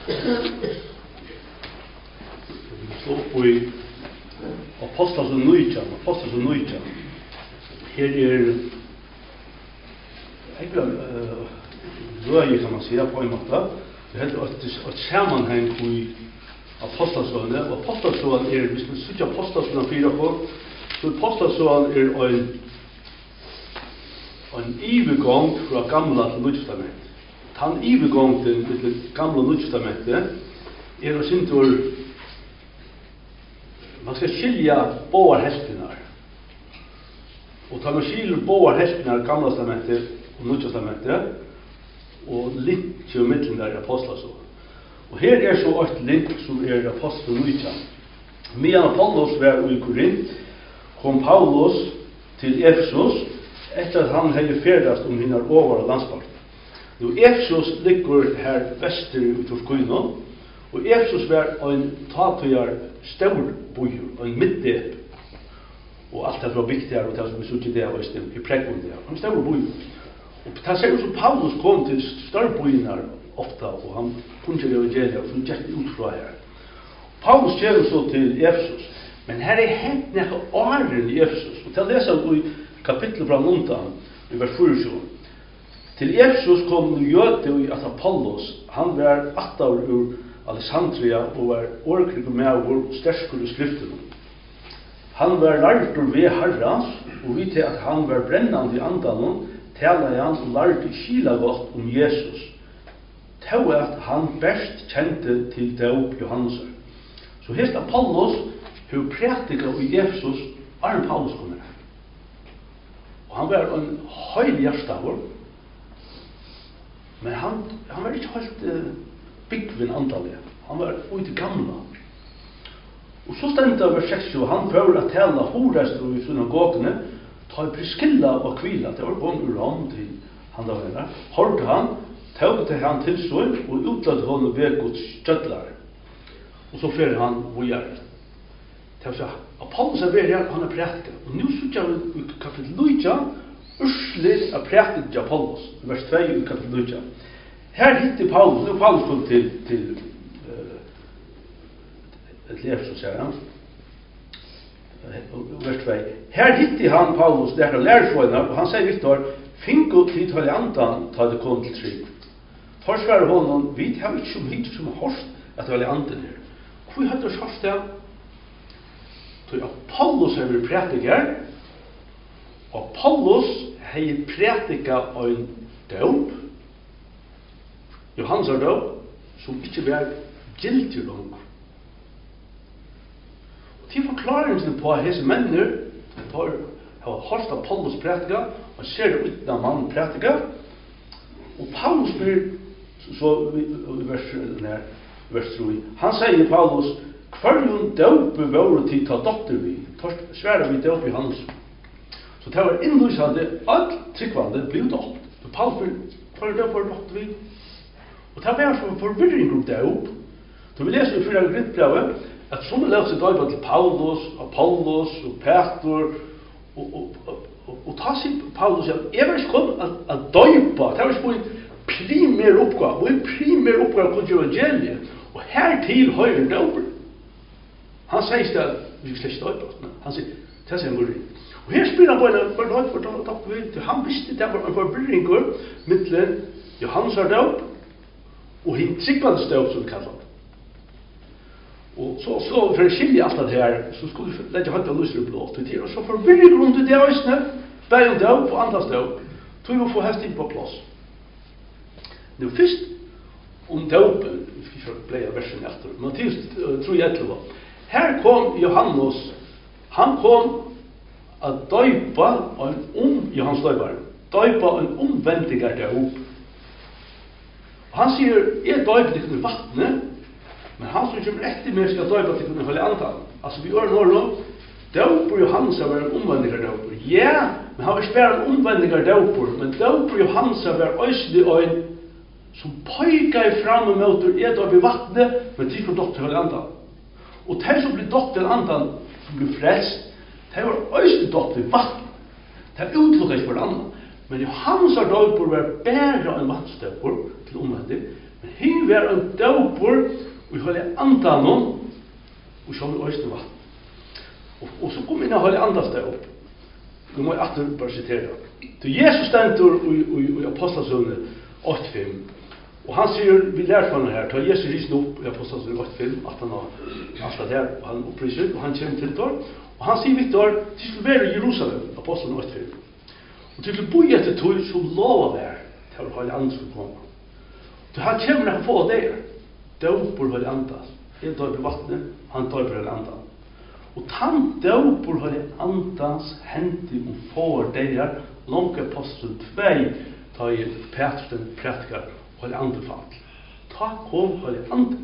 Så i Apostles och Nujtjan. Her røye kan man säga på en måte. Det heter et sammanheng i Apostelsøene. Og Apostelsøene hvis man sier Apostelsøene 4 på, så Apostelsøene en ivergång fra gamla til Nytestamentet. Den ivergång til gamla Nytestamentet å sintur man skal skilja båar heltinar. Og tar man skiljer båar heltinar gamla testamentet og Nytestamentet og link til middelen der apostlaså. Og her så et link som apostel og Nytja. Medan Paulus var i Korint, kom Paulus til Efesos etter at han hadde ferdast hinnar over landsparten. Nå Efesos ligger her vester i Turskøyna, og Efesos var en tatøyar stor bojur, en midtdep. Og alt det var bygd her, og det som vi så til det var i prekvund der. En stor bojur. Og det ser ut som Paulus kom til større bojurnar ofta, og han puncher evangeliet, og så gikk ut fra her. Paulus kjører så til Efesos, men her hent nekka åren i Efesos. Og til å lese i kapitlet fra Montan, i vers 24. Til Efesos kom jøte i at Apollos, han var 8 år ur Alexandria og var orkrig med og sterskere i skriften. Han var lærtur ved Herrans, og vi til at han var brennande i andan, talet han og lærte skila godt om Jesus. Til at han best kjente til dåp Johannesar. Så hest Apollos har prætika i Efesos Arne Paulus kommer her. Og han var en høylig hjerstavur, men han var ikke helt byggvin antallet. Han var ute i gamla. Og så stendte over 6, og han prøver å tale horester i synagogene, ta Priscilla og Aquila, det var gått ur ham til han da var. Hørte han, tog til han tilsøy, og utlade hånden ved Guds kjøttlare. Og så fører han vujar. Det var så, Apollos ved her, han prætika. Og nå sykja vi i kapitel 9, urslit prætika Apollos, vers 2 i kapitel 9. Her hittir Paulus, nu Paulus kom til Efesos her, vers 2. Her hittir han Paulus, det lærersvøyna, og han sier Victor, fingo tid til andan, ta det kom til trygg. Forsvarer honom, vi har ikke som hit som hørst at det var andan her. Hvor hadde du hørst det? Så Paulus har vært prætiker, og Paulus har prætiket en dåp, Johannes dåp, som ikke var giltig langt. Og til forklaringen på at hese mennene har hørt av Paulus prætika, og ser det uten av mannen prætika, og Paulus blir, så i vers 3, han sier Paulus, hverjum dåpe våre til ta doktor vi, svære vi dåpe Johannes. Så det var innlysende, alt tryggvande blir dåpt. Så Paulus blir, hverjum dåpe doktor vi, og det var som en forvirring om dåp. Så vi leser i 4. Korintbrevet at som leser dåpa til Paulus, Apollos og Peter, og ta seg Paulus at jeg var ikke kommet at dåpa, det var ikke en primær oppgave, og en primær oppgave kom til evangeliet, og hertil høyre dåper. Han sier at vi skal ikke dåpa, han sier, det sier han går inn. Og her spyr han på en dåpa vi, til han visste det var en forvirring mittelen Johannes dåp, og hinn tryggvande dåp som vi kallar det. Og så for å skilje alt det her, så skulle vi legge høyt av lyser blått til og så forvirring rundt det òsne, bæg dåp og andras dåp, tog vi få helst inn på plass. Nå først om dåpen, vi skal ikke bleie versen etter, Matteus 3:11. Her kom Johannes, han kom at døypa Johannes døyparen, døypa en omvendigar dåp. Han sier, jeg døyper til vattnet, men han som kommer etter meg skal døypa til kunne holde andan. Altså vi gjør nå, dåper Johannes var en omvendigar dåper. Ja, men han var ikke bare en omvendigar dåper, men dåper Johannes var øyselig øyn som pøyga fram og møter jeg døyper i vattnet, men de får døpt til holde andan. Og de som blir døpt til andan, som blir frelst, de var øyselig døpt i vattnet. De utelukket ikke for andan. Men Johannes døyper var bare en vattstøper til omvendig, men hin var en døper, og vi holde andan om, og så med øyne vatten. Og så kom inn og holde andas døp. Nå må jeg atter bare sitere. Til Jesus stendur i Apostlasøvne 8:5, og han sier, vi lærte fra noe her, ta Jesus risen opp i Apostlasøvne 8:5, at han har alt det her, og han oppriser, og han kommer til det, og han sier vidt år, til skulle være i Jerusalem, Apostlasøvne 8:5. Og til å bo etter tog, så lover det til å holde andre skulle komme. Så han kommer til å få det, døper holde andas. Jeg døper vattnet, han døper holde andas. Og han døper holde andas, henter og får det her, langt apostel 2, ta i Petrus prædikar, holde andre fall. Ta kom holde andre.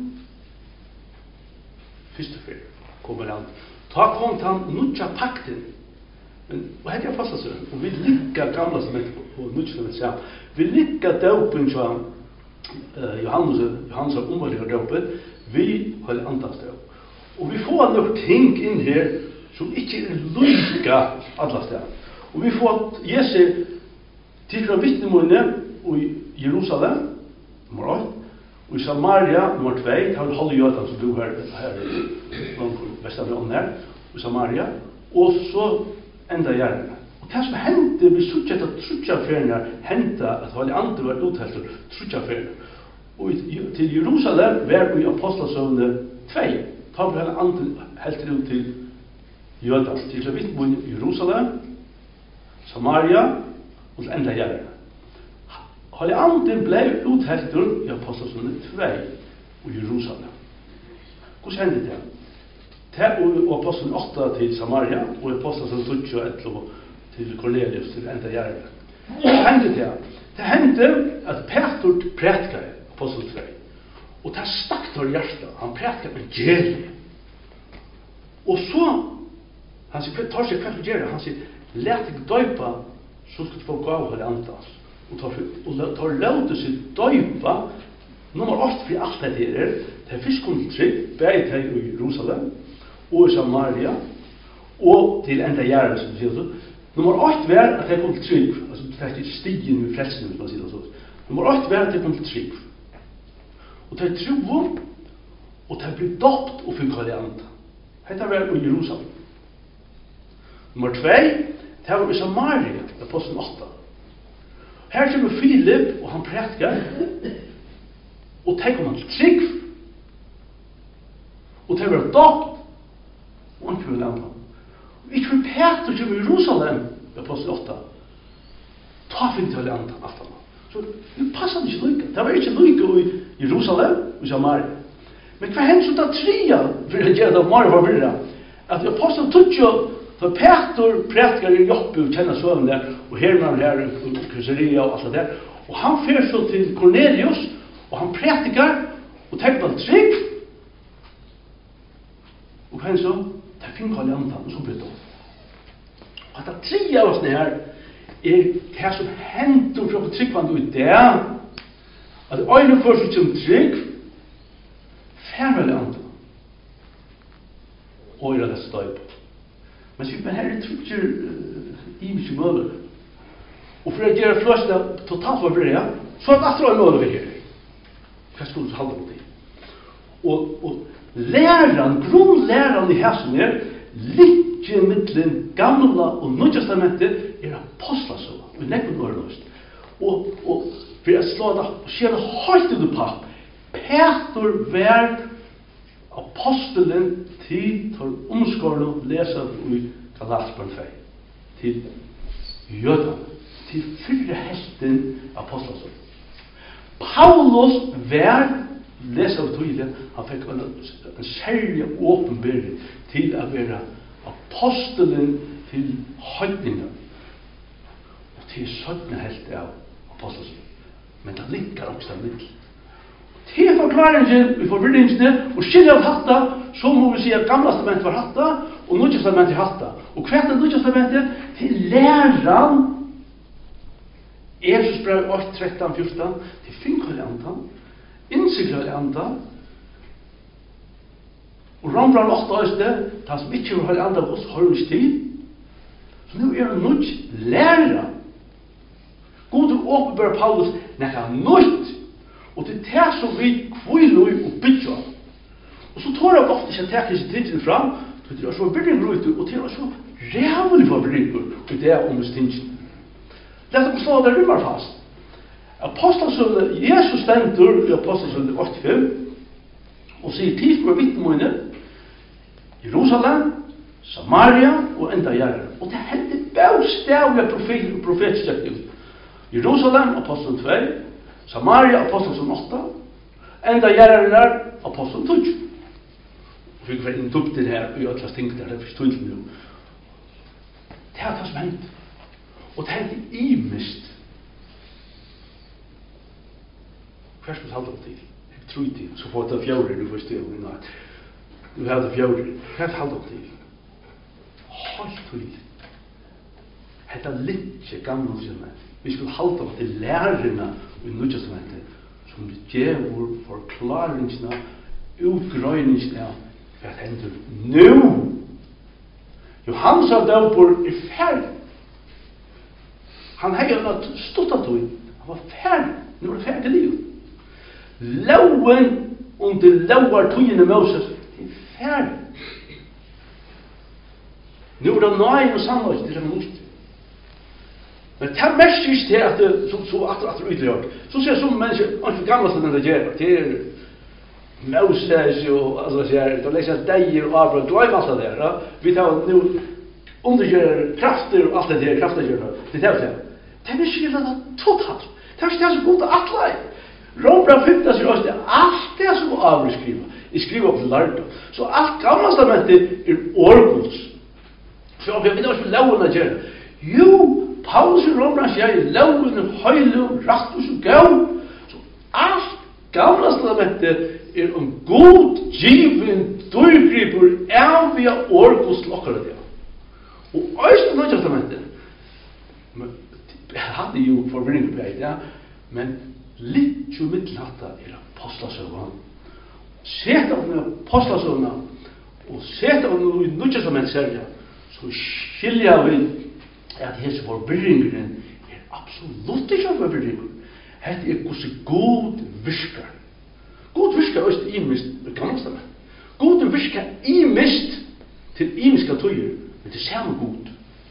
Første fyr kom holde andre. Ta kom til han nutja pakten. Men hva heter jeg fast seg? Og vi liker gamla som heter på nutja som heter seg. Vi liker døpen som Johannes har omvalget døpen. Vi holde andas døp. Og vi får noen ting inn her som ikke lika alle steder. Og vi får Jesu til fra vittnemålene i Jerusalem, nummer 8, og i Samaria, nummer 2, det har vi halve jødene som bor her i Vestavrån her, i Samaria, og så enda gjerne. Og det som hendte, vi så ikke at trutjaferene hendte at halve andre var uthelt trutjaferene. Og til Jerusalem var vi i Apostlasøvne 2, ta vi hele andre helt ut til jødene, til fra vittnemålene i Jerusalem, Samaria, og til enda gjerne. Halve andre ble uthelter i Apostlasøvne 2 i Jerusalem. Hvordan hendte det? Det og Apostlasøvne 8 til Samaria, og Apostlasøvne 11 til Cornelius, til enda gjerne. Hvordan hendte det? Det hendte at Petrus prædikar Apostlasøvne 2. Og det stakk til hjertet. Han prædikar evangeliet. Og så, han sier, tar seg hva gjør det? Han sier, let deg døypa, så skal du få gav og holde antas. Og tar lov til seg døypa, nummer 8 for alt det her, til først kom til trygg, begge til i Jerusalem, og i Samaria, og til enda gjerne, som du sier så. Nummer 8 var at jeg kom til trygg, altså det er ikke stigen i frelsen, hvis man sier det så. Nummer 8 var at jeg kom til trygg. Og til tro, og til bli dopt og fikk holde anda. Dette var i Jerusalem. Nummer 2, det var i Samaria, Apostelen 8. Her kommer Philip, og han prædikar, og tenker man til trygg, og det var dopt, og han kunne landa. Og ikke for Petrus kommer i Jerusalem, Apostelen 8, ta fikk til å landa alt annet. Så det passet ikke lykke. Det var ikke lykke i Jerusalem, i Samaria. Men hva hendt så da tria, for å gjøre det mer forvirret, at Apostelen 2, så Petrus prædikar i Joppe og kjenner søvn der, og Herman her i Kryseria og alt det der. Og han fer så til Cornelius, og han prædikar, og tenker på trygg. Og hva hendt så? Det finner han i andan, og så blir det. Og at det tria av oss her, det som hender fra tryggvann ut det, at øyne først som trygg, færmelig andan, og gjør det støyp. Men her trykker i mye møller. Og for å gjøre fløsene totalt forvirret, så det alltid møller vi her. Hva skulle du holde på det? Og læreren, grunnlæreren i hessen her, ligger mittelen gamla og nødtestamentet, apostlasøva, og nekken årløst. Og for å slå det, skjer det høyt ut på, Peter var apostelen til omskårene og leser i Galatsperen 2, til jødene, til fyrre helten apostlasøva. Paulus var, leser vi tydelig, han fikk en særlig åpenbering til å være apostelen til høytningen. Til 17 helt av apostelsøn. Men det ligger også der mitt. Til forklaringen i forvirringsene, og skilje av hatta, så må vi si at gamle testamentet var hatta, og Nye testamentet hatta. Og hva er Nye testamentet? Til læren, Efesus brev 8, 13, 14, til finkere antan, innsikre antan, og Rambran 8 øyne, ta som ikke vil holde antan hos høyre stil. Så nå det Nye læren. God åpenbør Paulus nekka nøyt, og det er som vi kviler og bygger. Og så tar jeg ofte ikke at jeg ikke fram, det er så byrring ut, og det er så rævlig for byrring ut, det er om stingen. Lett oss slå det rymmer fast. Apostelsønne, Jesus stendur i Apostelsønne 8:5, og sier tid for vittnemøyne, Jerusalem, Samaria og enda gjerre. Og det hendte bævstavlige profetiske ut. Jerusalem, Apostelen 2, Samaria, Apostelen 8, enda gjerren der, Apostelen 2. Vi kan være inn dukt det her, og gjøre ting der, det er forstått nå. Det er det som hendte. Og det hendte imist. Hver skal vi halde opp til? Jeg tror ikke, så får jeg ta fjører, du får stå i natt. Du har det fjører. Hva er det halde opp til? Helt tydelig. Hetta litt gamle testamentet. Vi skulle halda oss til lærerne i Nødtestamentet som gjevur forklaringsna, utgrøyningsna hva hendur nu. Johannes av Daubor ferdig. Han hei stått tog. Han var ferdig. Nu det ferdig liv. Loven under lovar togene Moses ferdig. Nu det nøyen og sannhet til dem nytt. Men det er mest ikke til at det så atter utgjort. Så ser som mennesker, ikke gamle som det gjør, det Moses og altså sier, det leser deier og Abraham, gløy masse der. Vi tar nu undergjør krafter og alt det der, krafter gjør det. Det er det. Det er ikke det totalt. Det er ikke det som går til atle. Rombra 15 sier også det, alt det som Abraham skriver. Jeg skriver opp til lærte. Så alt gamle testamentet årgods. Så vi vet ikke loven å gjøre. Jo, Paulus i Rombra sier loven, høylu, rattus og gav. Så alt gamle testamentet god, given, dørgriper, via årgods til akkurat det. Og øyne Nødja testamentet, hadde jo forvirring på det, men litt jo middelhatta apostlasøvene. Sett av apostlasøvene, og sett av Nødja testamentet særlig, så skiljer vi at hese forvirringen absolutt ikke forvirringen. Hette hvordan god virker. God virker også imist med gammelstamme. God virker imist til imiska tøyer, men det samme god.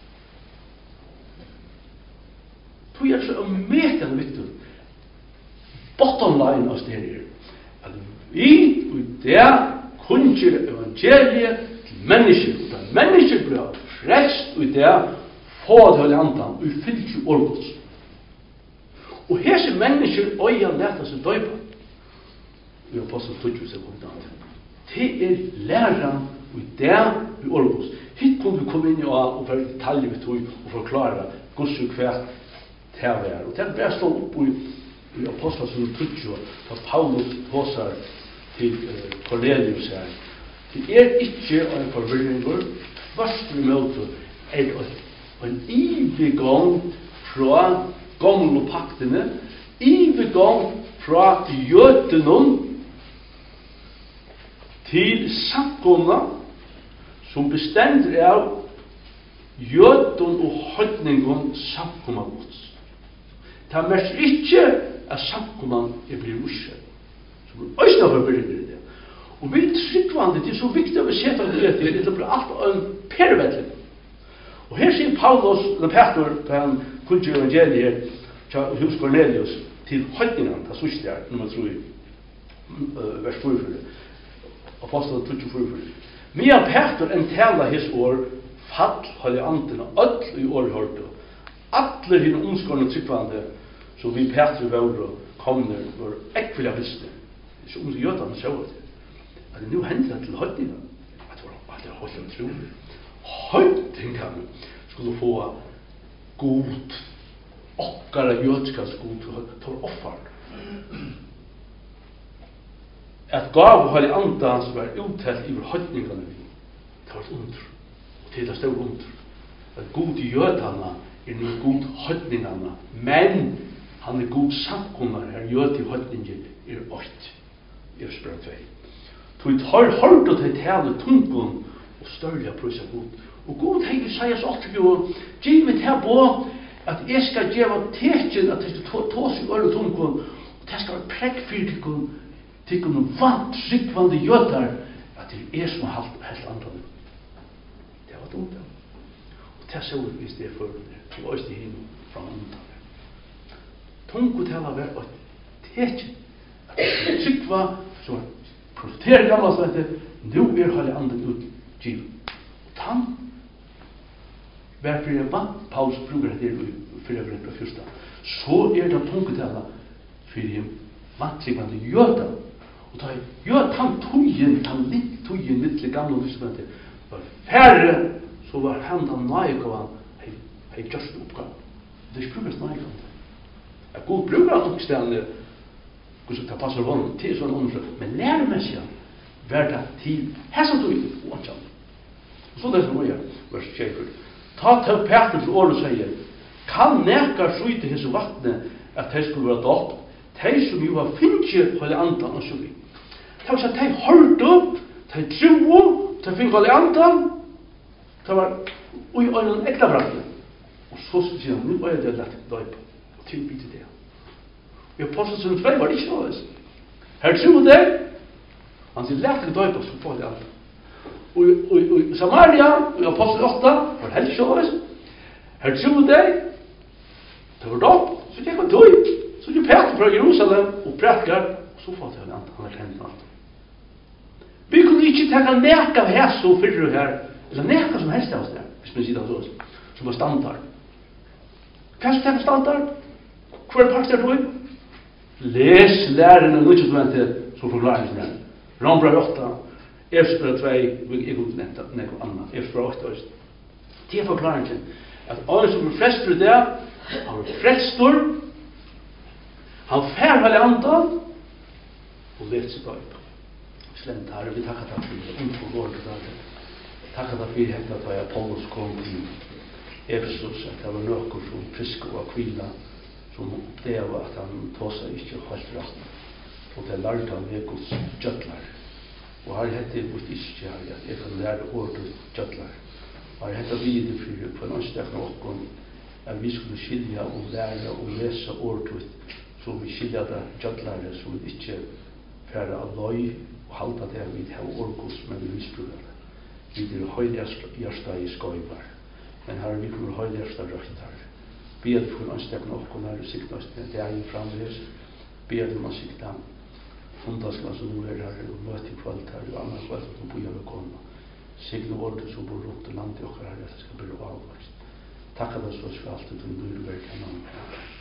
Tøyer så mekende viktig. Bottom line av stedet at vi og det kunnskjer evangeliet til mennesker. Og mennesker blir frelst og det få det hele andan og fyllt i orgods. Og hese mennesker øya leta seg døypa. Vi har passet tøtjus av kompetent. Det læren og det i orgods. Hitt kunne vi komme inn og være detaljer ved tøy og forklare hvordan hvert det er. Og det er bare stå opp i apostlet som tøtjus at Paulus påsar til Cornelius her. Det ikke en forvirringer, tvert imot en ivegang fra gamle paktene, ivegang fra jødenen til samkomna som bestender av jøden og høytningen samkomna gods. Det er mest ikke at samkomna blir russet. Så blir øyne forvirringer i det. Og vi tryggvande, det er så viktig å vi sette det til, det blir alt en pervettling. Og her sier Paulus, eller Peter, da han kunne evangeliet hos Cornelius, til høytningen, det sørste her, nummer 3, vers 44, Apostelen 24. Mia Peter en tala his år, fall holde antena, öll i år hørte, alle henne omskårende tryggvande, så vi Peter var komne, var ekvile visste, så om jødene sjå det. At det nu hender det til høytningen, at det var høyt utrolig. Høytningen skulle få god, okkara jødskans god, til offeren. At gav høyde andan som var uttelt i høytningene vi, det var et under, og til det stod under. At god jødene nu god høytningene, men han god samkommer, jød til høytningen 8. Spør 2. Tog hørt til tale tungen og større prøysa god. Og god hei sier så alt jo, givet her på at jeg skal gjøre tekken at jeg skal tås i øre tungen, og det skal være prekk for tykken vant, rikvande jøtar, at det som har helt andre. Det var dumt. Og det så vi hvis det for det var det hin fra andre. Tungu tala var at det rikva så profeter gamla så at nu hele andre ut giv. Han varför jag vant Paulus brukar det för övrigt på första. Så det tungu tala för dem vantrivande jöta. Og da gjør han tøyen mitt gamle vissumentet var færre, så var han da nøykovan hei gjørst oppgave. Det er ikke brukast nøykovan. Jeg god bruker han oppstående hvordan det passer hånden til sånn undersøk, men læremessig var det til hæsson tøyen og ansjan. Og så det som er vers 24. Ta til Petrus år og sier, kan nekar skjøyte hese vattnet at de skulle være dåp, de som jo har finnet holde andan og sjøy. Det var så at de hørte, de tro, de fikk holde andan, det var ui øyne ekla brattene. Og så sier han, nu er det lett døyp, og tilbyte det. I Apostelsen 2 var det ikke noe. Her tro det, han sier lett døyp, og så får det andan. Og i Samaria, i Apostel 8, var det heller ikke noe. Her tro det, det var døyp, så det var døyp. Så du Peter fra Jerusalem og prætkar, og så får det han er kjent alt. Vi kunne ikke tenke neka av hæs og fyrre her, eller neka som helst av oss der, hvis man sier det så, som var standard. Hva skal tenke standard? Hvor er parter du? Les lærerne nødvendig som forklaringen her. Rombrev 8, Efesbrev 2, jeg kunne nevnt noe annet, Efesbrev 8. Det er forklaringen at alle som er frelst det, han er frelstor, han fær vel andan og vet seg døyp. Slemt her, vi takkar deg for innfor vårt dag. Takkar deg for hekta da Apollos kom til Efesus, at det var nøkker som frisk og kvila, som oppdeva at han tåsa ikke helt rett. Og det lærte han med Guds gjøtlar. Og her hette Guds ikke her, at jeg kan lære ordet gjøtlar. Og her hette vi det for på en anstek noen, at vi skulle skilja og lære og lese ordet så vi skilja det gjøtlare, så vi ikke færre av løy og halda det vi har orkus, men vi misbruker det. Vi er høyligasta i skøyvar, men her vi kommer høyligasta røktar. Be at for en stek nok, og når du sikta oss det er jo framvis, be at man sikta fundaskla som nå er her, og møte i kvalt her, og annet kvalt som bor ved kona. Signe ordet som bor rundt i landet okker her, at det skal bli avvarst. Takk at det så for alt, og du vil være